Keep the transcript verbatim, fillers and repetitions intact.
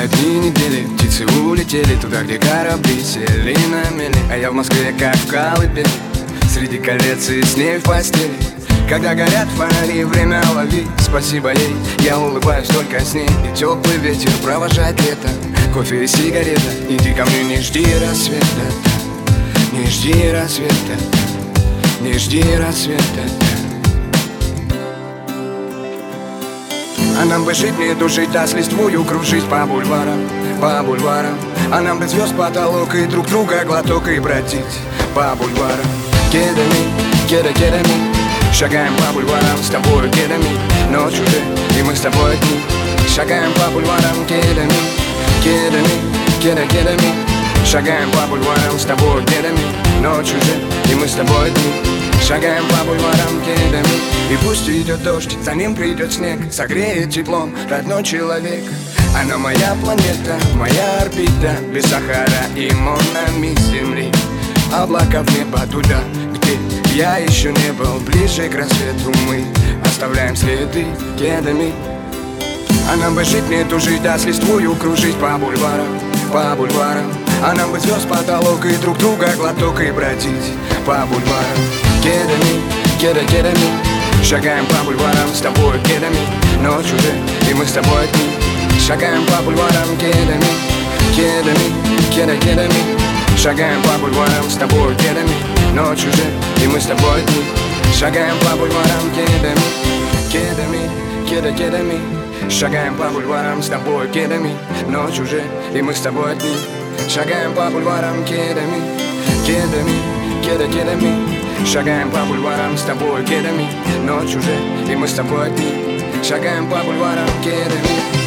Летают дни, недели, птицы улетели туда, где корабли сели на мели. А я в Москве, как в колыбели, среди колец и с ней в постели. Когда горят фонари, время лови, спасибо ей, я улыбаюсь только с ней. И теплый ветер провожает лето, кофе и сигарета. Иди ко мне, не жди рассвета, не жди рассвета, не жди рассвета. А нам бы жить, не душить, а с листвою кружить по бульварам, по бульварам. А нам бы звезд потолок и друг друга глоток и бродить по бульварам. Кедами, кеда, кедами, шагаем по бульварам с тобой кедами. Ночь уже, и мы с тобой одни. Шагаем по бульварам кедами, кедами, кеда, кедами. Шагаем по бульварам с тобой кедами. Ночь уже, и мы с тобой одни. Шагаем по бульварам кедами. И пусть идет дождь, за ним придет снег, согреет теплом родной человек. Она моя планета, моя орбита, без Сахара и Монами Земли. Облака в небо туда, где я еще не был. Ближе к рассвету мы оставляем следы кедами. А нам бы жить, не тужить, а с листвою кружить по бульварам, по бульварам. А нам бы звезд потолок и друг друга глоток и бродить по бульварам. Кедами, кеда, кедами, шагаем по бульварам с тобой кедами. Ночь уже, и мы с тобой одни. Шагаем по бульварам кедами, кедами, кеда, кедами. Шагаем по бульварам с тобой кедами. Ночь уже, и мы с тобой одни. Шагаем по бульварам кедами, кедами, кеда, кедами. Шагаем по бульварам с тобой кедами. Ночь уже, и мы с тобой одни. Шагаем по бульварам кедами, кедами, кеда, кедами. Шагаем по бульварам с тобой кедами. Ночь уже, и мы с тобой одни. Шагаем по бульварам кедами.